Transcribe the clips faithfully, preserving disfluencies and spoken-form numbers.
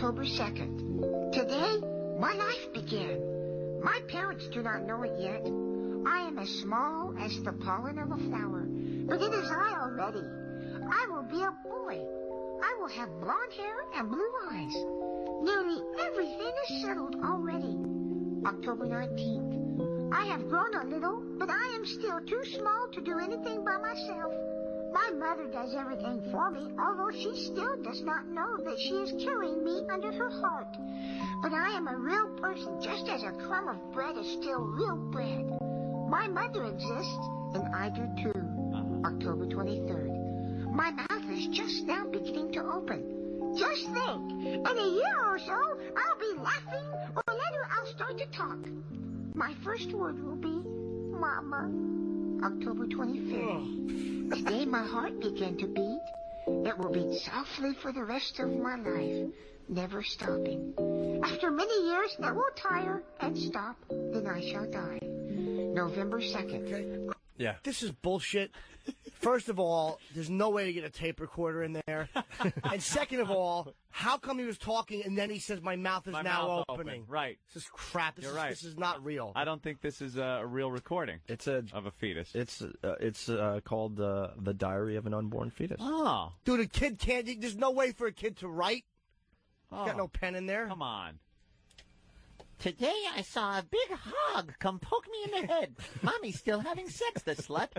October second. Today, my life began. My parents do not know it yet. I am as small as the pollen of a flower, but it is I already. I will be a boy. I will have blonde hair and blue eyes. Nearly everything is settled already. October nineteenth. I have grown a little, but I am still too small to do anything by myself. My mother does everything for me, although she still does not know that she is carrying me under her heart. But I am a real person, just as a crumb of bread is still real bread. My mother exists, and I do too. October twenty-third. My mouth is just now beginning to open. Just think, in a year or so, I'll be laughing, or later I'll start to talk. My first word will be, Mama. October twenty-fifth. Today my heart began to beat. It will beat softly for the rest of my life, never stopping. After many years, it will tire and stop, then I shall die. November second. Yeah. This is bullshit. First of all, there's no way to get a tape recorder in there. And second of all, how come he was talking and then he says my mouth is My now mouth opening? open. Right. This is crap. This You're is, right. This is not real. I don't think this is a real recording. It's a of a fetus. It's uh, it's uh, called uh, The Diary of an Unborn Fetus. Oh. Dude, a kid can't. There's no way for a kid to write. Oh. Got no pen in there. Come on. Today I saw a big hog come poke me in the head. Mommy's still having sex, the slut.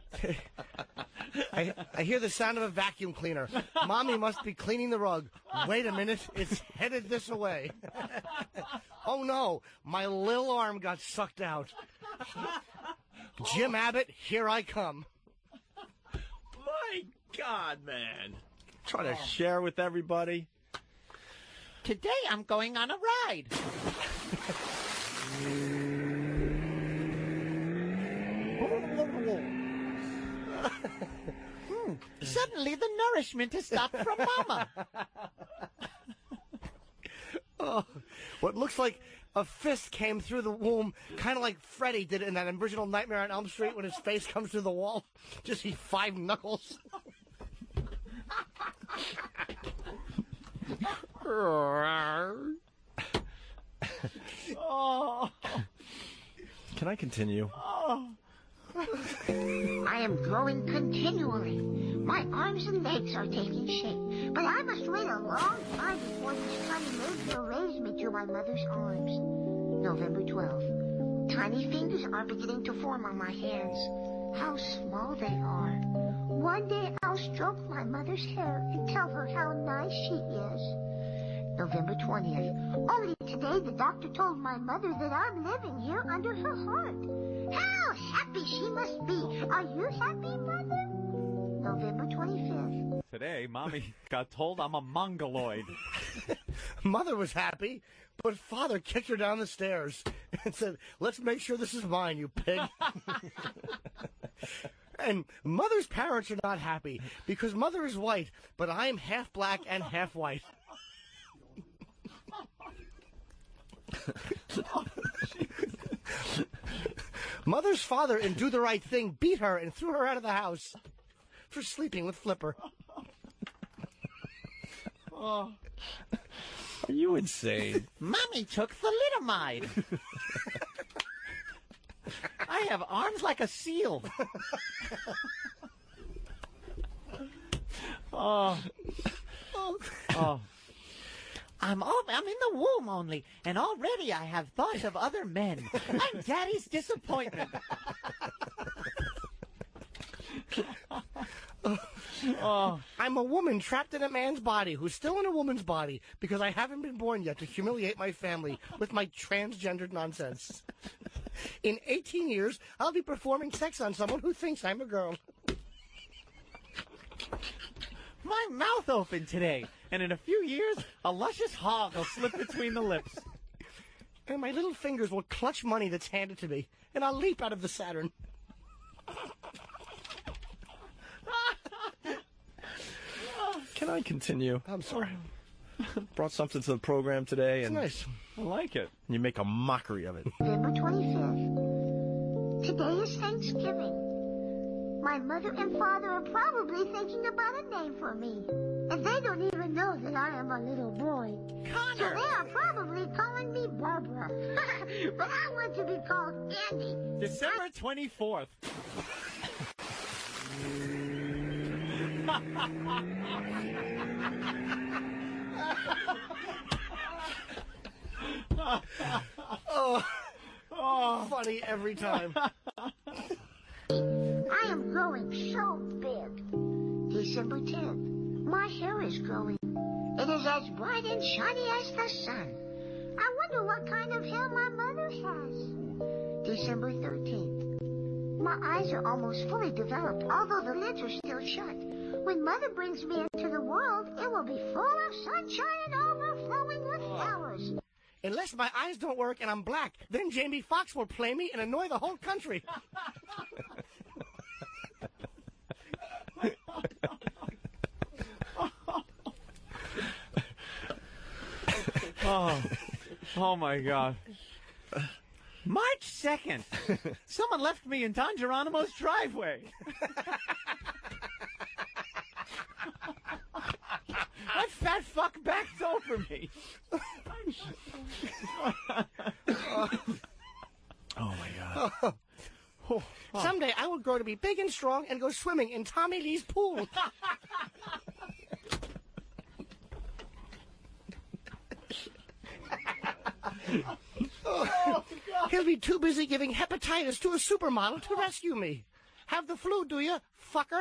I, I hear the sound of a vacuum cleaner. Mommy must be cleaning the rug. Wait a minute, it's headed this way. Oh no, my little arm got sucked out. Jim Abbott, here I come. My God, man. Trying to share with everybody. Today I'm going on a ride. hmm. Suddenly the nourishment has stopped from Mama. Oh, what looks like a fist came through the womb, kind of like Freddy did in that original Nightmare on Elm Street when his face comes through the wall. Just see five knuckles. Oh. Can I continue? Oh. I am growing continually. My arms and legs are taking shape, but I must wait a long time before these tiny legs will raise me to my mother's arms. November twelfth. Tiny fingers are beginning to form on my hands. How small they are. One day I'll stroke my mother's hair and tell her how nice she is. November twentieth. Only today the doctor told my mother that I'm living here under her heart. How happy she must be. Are you happy, Mother? November twenty-fifth. Today, Mommy got told I'm a mongoloid. Mother was happy, but Father kicked her down the stairs and said, let's make sure this is mine, you pig. And Mother's parents are not happy because Mother is white, but I am half black and half white. Mother's father, in Do the Right Thing, beat her and threw her out of the house for sleeping with Flipper. Oh. Are you insane? Mommy took thalidomide. I have arms like a seal. Oh. Oh. I'm all, I'm in the womb only, and already I have thoughts of other men. I'm Daddy's disappointment. Oh. I'm a woman trapped in a man's body who's still in a woman's body because I haven't been born yet to humiliate my family with my transgendered nonsense. In eighteen years, I'll be performing sex on someone who thinks I'm a girl. My mouth opened today, and in a few years, a luscious hog will slip between the lips. And my little fingers will clutch money that's handed to me, and I'll leap out of the Saturn. Can I continue? I'm sorry. Brought something to the program today, and It's nice. I like it. you make a mockery of it. November twenty-fifth. Today is Thanksgiving. My mother and father are probably thinking about a name for me. If they don't even know that I am a little boy. Connor! So they are probably calling me Barbara. But I want to be called Andy. December twenty-fourth. Oh, oh, funny every time. I am growing so big. December tenth. My hair is growing. It is as bright and shiny as the sun. I wonder what kind of hair my mother has. December thirteenth. My eyes are almost fully developed, although the lids are still shut. When Mother brings me into the world, it will be full of sunshine and overflowing with flowers. Unless my eyes don't work and I'm black, then Jamie Foxx will play me and annoy the whole country. Oh, oh my God. March second. Someone left me in Don Geronimo's driveway. That fat fuck backed over me. Oh my God. Someday I will grow to be big and strong and go swimming in Tommy Lee's pool. Oh, he'll be too busy giving hepatitis to a supermodel to rescue me. Have the flu, do you, fucker?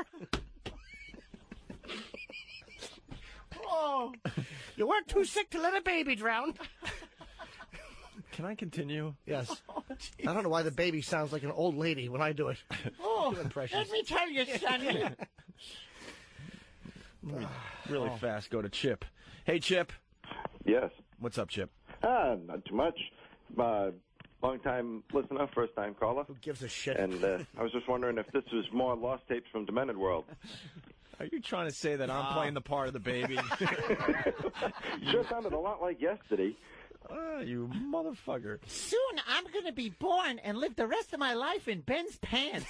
Oh, you weren't too sick to let a baby drown. Can I continue? Yes. I don't know why the baby sounds like an old lady when I do it. Oh, Good impressions. let me tell you, Sonny. Really fast, go to Chip. Hey, Chip. Yes. What's up, Chip? Ah, not too much. Uh, long-time listener, first-time caller. Who gives a shit? And uh, I was just wondering if this was more lost tapes from Demented World. Are you trying to say that I'm playing the part of the baby? Sure sounded a lot like yesterday. Ah, you motherfucker. Soon I'm going to be born and live the rest of my life in Ben's pants.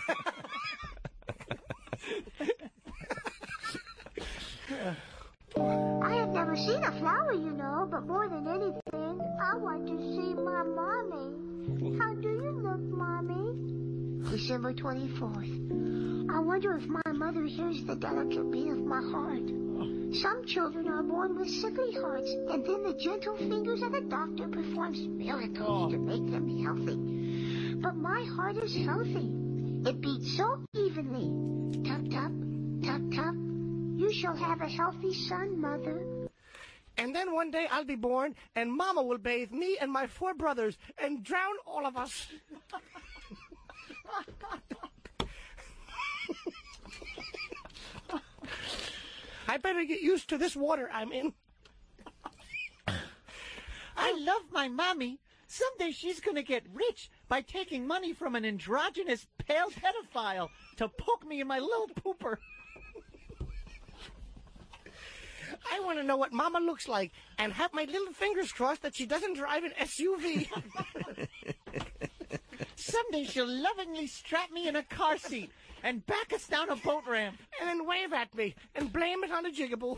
I have never seen a flower, you know, but more than anything, I want to see my mommy. How do you look, Mommy? December twenty-fourth. I wonder if my mother hears the delicate beat of my heart. Some children are born with sickly hearts, and then the gentle fingers of the doctor performs miracles to make them healthy. But my heart is healthy. It beats so evenly. Tut, tut, tut, tut. You shall have a healthy son, Mother. And then one day I'll be born, and Mama will bathe me and my four brothers and drown all of us. I better get used to this water I'm in. I love my mommy. Someday she's going to get rich by taking money from an androgynous pale pedophile to poke me in my little pooper. I want to know what Mama looks like and have my little fingers crossed that she doesn't drive an S U V. Someday she'll lovingly strap me in a car seat and back us down a boat ramp. And then wave at me and blame it on a jigaboo.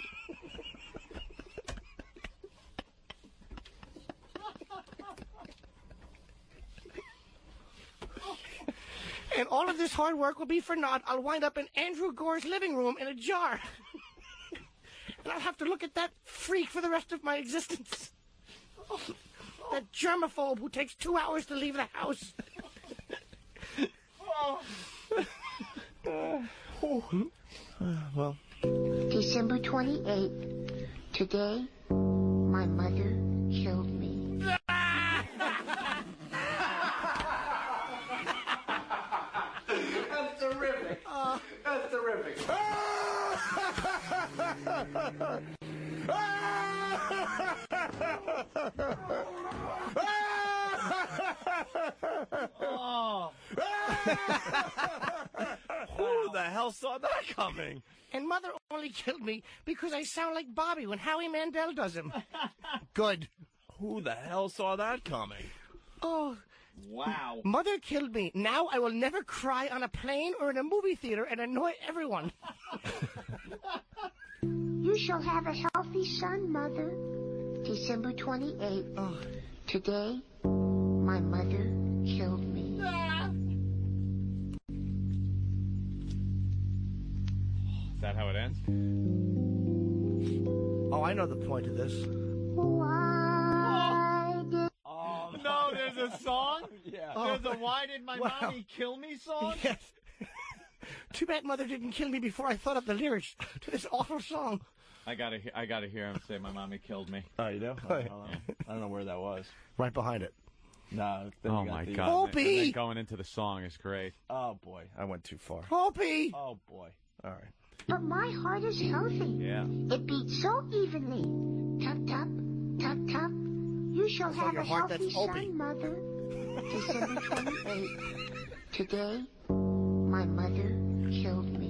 And all of this hard work will be for naught. I'll wind up in Andrew Gore's living room in a jar. And I'll have to look at that freak for the rest of my existence. That germaphobe who takes two hours to leave the house. Well. December twenty-eighth. Today, my mother killed me. That's terrific. Uh, That's terrific. Oh. Who the hell saw that coming? And Mother only killed me because I sound like Bobby when Howie Mandel does him. Good. Who the hell saw that coming? Oh. Wow. Mother killed me. Now I will never cry on a plane or in a movie theater and annoy everyone. You shall have a healthy son, Mother. December twenty-eighth. Oh. Today, my mother killed me. Is that how it ends? Oh, I know the point of this. Why did... Oh, no, there's a song? Yeah. There's a Why Did My Wow. Mommy Kill Me song? Yes. Too bad Mother didn't kill me before I thought of the lyrics to this awful song. I gotta, he- I gotta hear him say my mommy killed me. Oh, you do? I don't know. I don't know where that was. Right behind it. No. then Oh you got my the- God! Opie! And then going into the song is great. Oh boy, I went too far. Opie! Oh boy. All right. But my heart is healthy. Yeah. It beats so evenly. Tap, tap, tap, tap. You shall So have your a heart, healthy that's Opie. son, Mother. December twenty-eighth. Today, my mother killed me.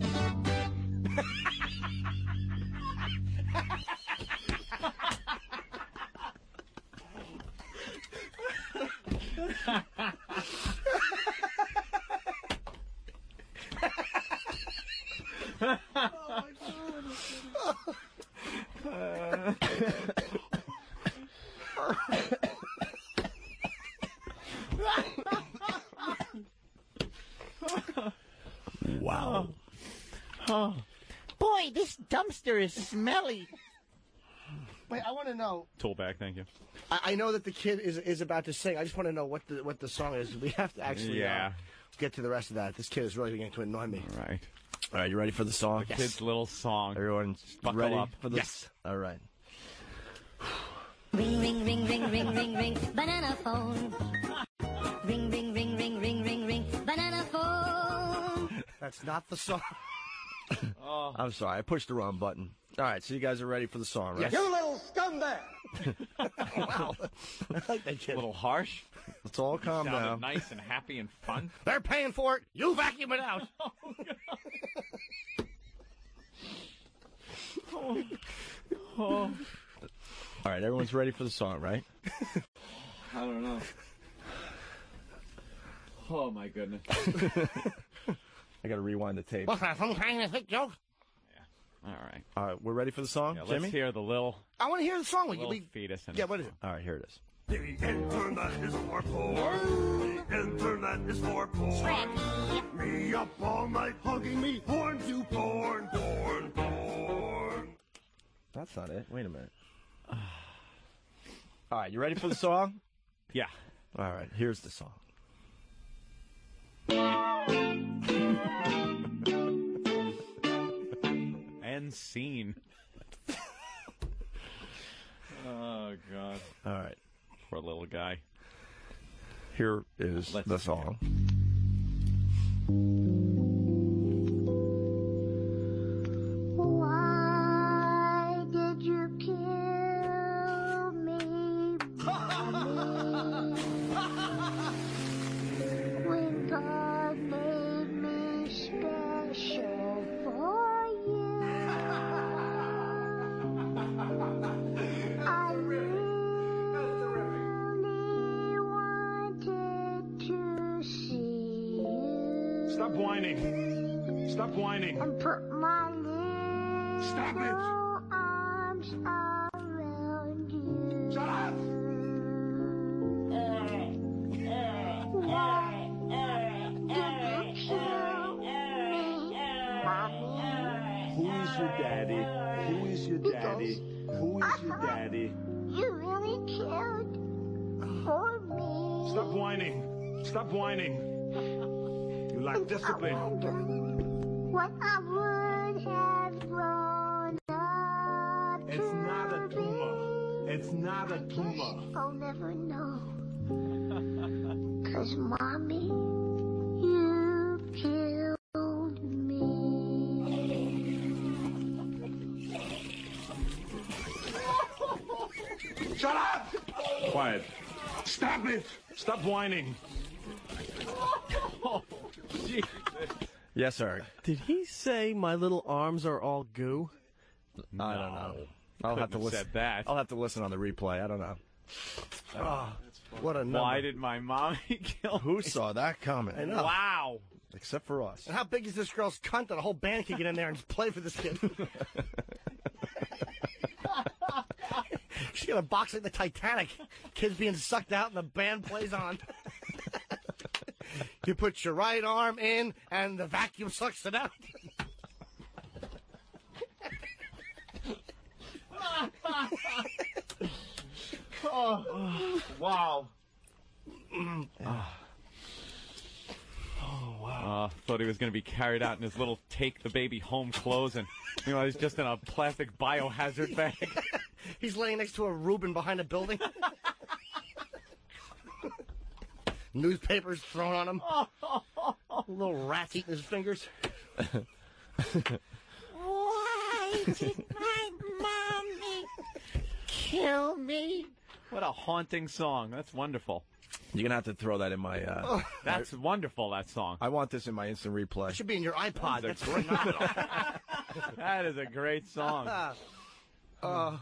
Wow. Boy, this dumpster is smelly. Wait, I want to know. Tool bag, thank you. I, I know that the kid is is about to sing. I just want to know what the what the song is. We have to actually Yeah. uh, get to the rest of that. This kid is really beginning to annoy me. All right. All right, you ready for the song? Yes. Kid's little song. Everyone Buckle ready up. for this? Yes. All right. Ring, ring, ring, ring, ring, ring, ring, banana phone. Ring, ring, ring, ring, ring, ring, ring, banana phone. That's not the song. Oh. I'm sorry, I pushed the wrong button. All right, so you guys are ready for the song, right? Yes. You little scumbag! Wow. I like that A kid. little harsh. Let's all calm Sounded down. nice and happy and fun. They're paying for it. You vacuum it out. All right, everyone's ready for the song, right? I don't know. Oh my goodness. I got to rewind the tape. What's that? Some kind of thick joke? All right. All right, we're ready for the song, Yeah, let's Jimmy? hear the little, I want to hear the song. Will you little be? fetus. In Yeah, it. what is it? All right, here it is. The internet is for porn. The internet is for porn. Me up all night hugging me porn to porn, porn, porn. That's not it. Wait a minute. All right, you ready for the song? Yeah. All right, here's the song. And scene. Oh God. All right, Poor little guy. here is Let's the see. song. Why did you kill me, Mommy? When God made me special for you, I really wanted to see you. Stop whining. Stop whining. And put my little Stop it. arms around you. Shut up. Why did you kill me, Mommy? Who is your daddy? Who is your daddy? Who is your daddy? You really cared for me. Stop whining. Stop whining. You lack I discipline. wonder what I would have grown up It's to not a be. tumor. It's not a tumor. I'll never know. Cause Mommy, you killed me. Shut up! Quiet. Stop it! Stop whining. Yes, Eric. Did he say my little arms are all goo? I don't know. I'll have to Couldn't have listen. said that. I'll have to listen on the replay. I don't know. Oh, what a number. Why did my mommy kill me? Who saw that coming? I know. Wow. Except for us. And how big is this girl's cunt that a whole band can get in there and just play for this kid? She's got a box like the Titanic. Kids being sucked out and the band plays on. You put your right arm in and the vacuum sucks it out. Oh, wow. Mm. Oh. Oh, wow. Uh, thought he was going to be carried out in his little take the baby home clothes, and meanwhile he's just in a plastic biohazard bag. He's laying next to a Reuben behind a building. Newspapers thrown on him. Little rats eating his fingers. Why did my mommy kill me? What a haunting song. That's wonderful. You're going to have to throw that in my... Uh, That's wonderful, that song. I want this in my instant replay. It should be in your iPod. That's That's phenomenal. That is a great song. uh,